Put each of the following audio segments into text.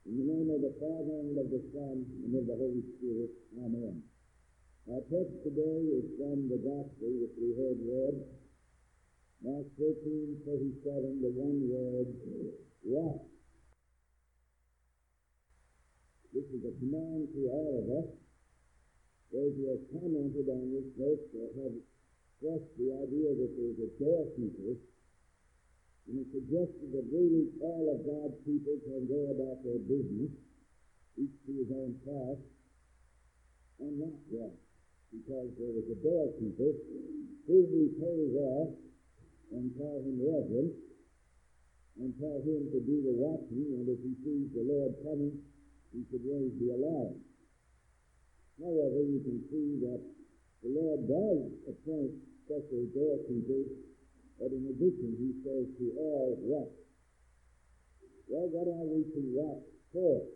In the name of the Father, and of the Son, and of the Holy Spirit. Amen. Our text today is from the Gospel which we heard read, Mark 13:37, the one word, watch. This is a command to all of us. Those who have commented on this verse have stressed the idea that there's a doorkeeper, and it suggested that really all of God's people can go about their business, each to his own path, and not watch, because there is a doorkeeper whom we praise off and call him reverend, and tell him to do the watching, and if he sees the Lord coming, he should raise the alarm. However, you can see that the Lord does appoint special doorkeepers, but in addition, he says to all, watch. Well, what are we to watch for?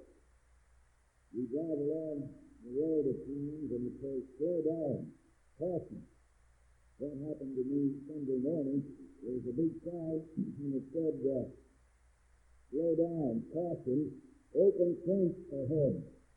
We drive along the road at times and it says, slow down, caution. That happened to me Sunday morning. There was a big sign and it said, slow down, caution, open trench ahead.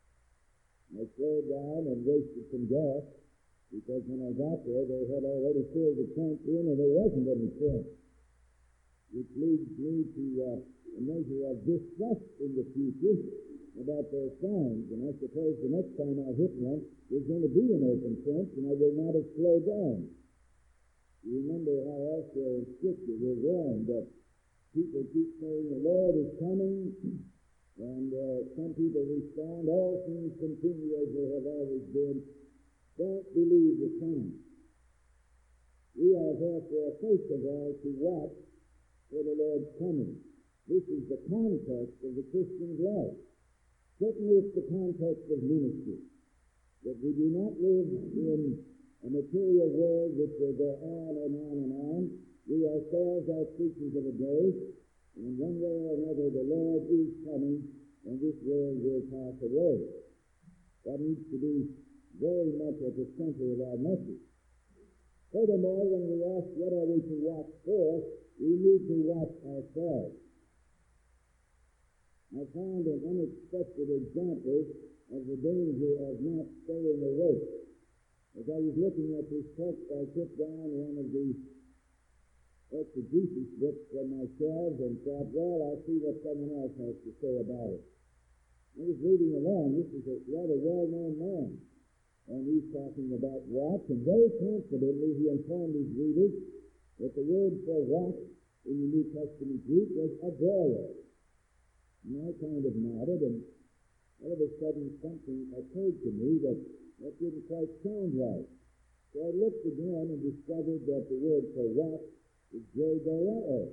I slowed down and wasted some gas, because when I got there, they had already filled the tank in and there wasn't any trench, which leads me to a measure of distrust in the future about their signs. And I suppose the next time I hit one, there's going to be an open trench and I will not have slowed down. You remember how elsewhere in Scripture we're warned that people keep saying the Lord is coming, and some people respond, all things continue as they have always been. Don't believe the signs. We are therefore, first of all, to watch for the Lord's coming. This is the context of the Christian's life. Certainly it's the context of ministry, that we do not live in a material world which will go on and on and on. We ourselves are creatures of a day, and in one way or another the Lord is coming, and this world will pass away. That needs to be very much at the center of our message. Furthermore, when we ask what are we to watch for, we need to watch ourselves. I found an unexpected example of the danger of not staying awake. As I was looking at this text, I took down one of the exegesis books from my shelves and thought, well, I'll see what someone else has to say about it. I was reading along. This is a rather well-known man. And he's talking about watch, and very confidently he informed his readers that the word for watch in the New Testament Greek was agoria. And I kind of nodded, and all of a sudden something occurred to me that didn't quite sound right. So I looked again and discovered that the word for watch is jogoreo.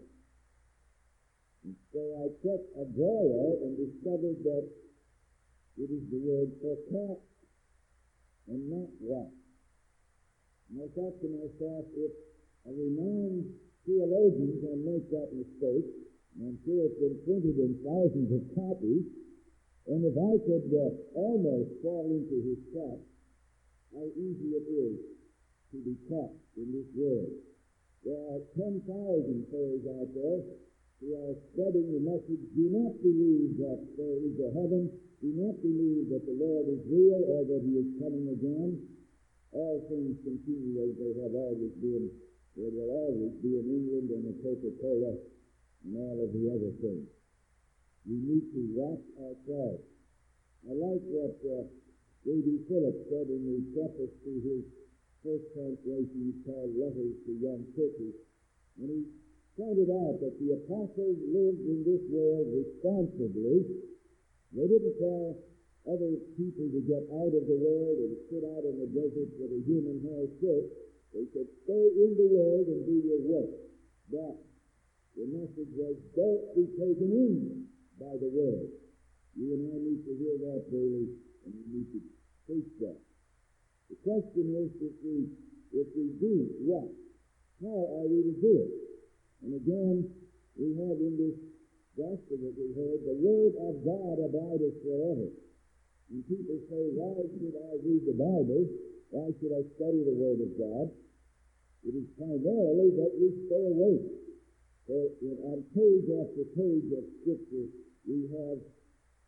And so I checked agoria and discovered that it is the word for cat, and not watch. And I thought to myself, if a renowned theologian can make that mistake, and I'm sure it's been printed in thousands of copies, and if I could almost fall into his trap, how easy it is to be caught in this world. There are 10,000 souls out there who are spreading the message, do not believe that there is a heaven, do not believe that the Lord is real or that he is coming again. All things continue as they have always been. There will always be in England and the Coca-Cola and all of the other things. We need to watch ourselves. I like what J.B. Phillips said in the preface to his first translation called Letters to Young Churches. And he pointed out that the apostles lived in this world responsibly. They didn't tell other people to get out of the world and sit out in the desert with a human hair shirt. They said, stay in the world and do your work. But the message was, don't be taken in by the world. You and I need to hear that daily, and we need to face that. The question is, if we do what? How are we to do it? And again, we have in this gospel that we heard, the word of God abideth forever. And people say, why should I read the Bible? Why should I study the word of God? It is primarily that we stay awake. So on page after page of Scripture, we have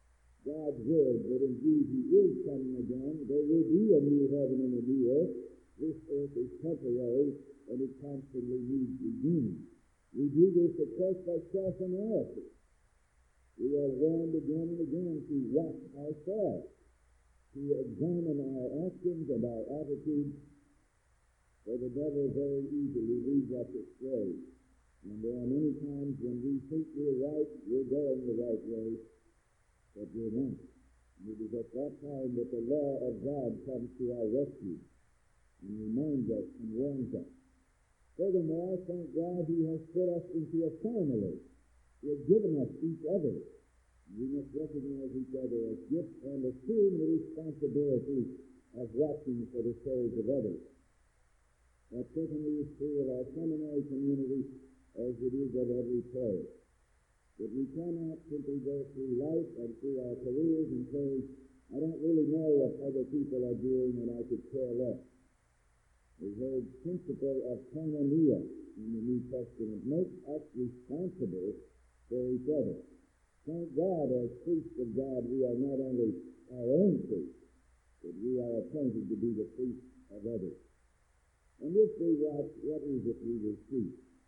God's word that indeed He is coming again. There will be a new heaven and a new earth. This earth is temporary and it constantly needs renewing. We do this, of course, by self-analysis. We are warned again and again to watch ourselves, to examine our actions and our attitudes, for the devil very easily leads us astray. And there are many times when we think we're right, we're going the right way, but we're not. And it is at that time that the law of God comes to our rescue and reminds us and warns us. Furthermore, thank God He has put us into a family. He has given us each other. We must recognize each other as gifts and assume the responsibility of watching for the souls of others. That certainly is true of our seminary community as it is of every parish. That we cannot simply go through life and through our careers and say, I don't really know what other people are doing and I could care less. The whole principle of koinonia in the New Testament makes us responsible for each other. Thank God, as priests of God, we are not only our own priests, but we are appointed to be the priests of others. And if we watch, what is it we will see?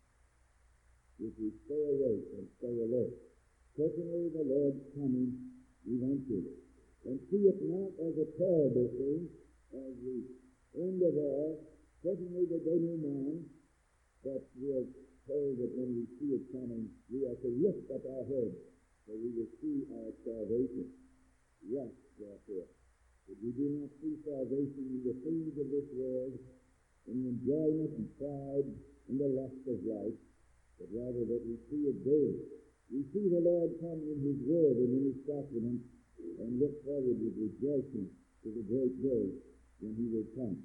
If we stay awake and stay alert, certainly the Lord's coming eventually. And see it not as a terrible thing, as the end of all, certainly the denouement, but we are told that when we see it coming, we are to lift up our heads, so we will see our salvation. Yes, therefore, that we do not see salvation in the things of this world, in the enjoyment and pride and the lust of life, but rather that we see it daily. We see the Lord come in His word and in His sacrament, and look forward with rejoicing to the great day when He will come.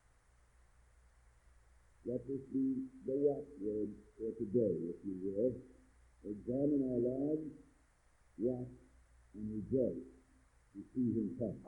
Let this be the watchword for today, if you will. Examine our lives, watch, and rejoice to see Him come.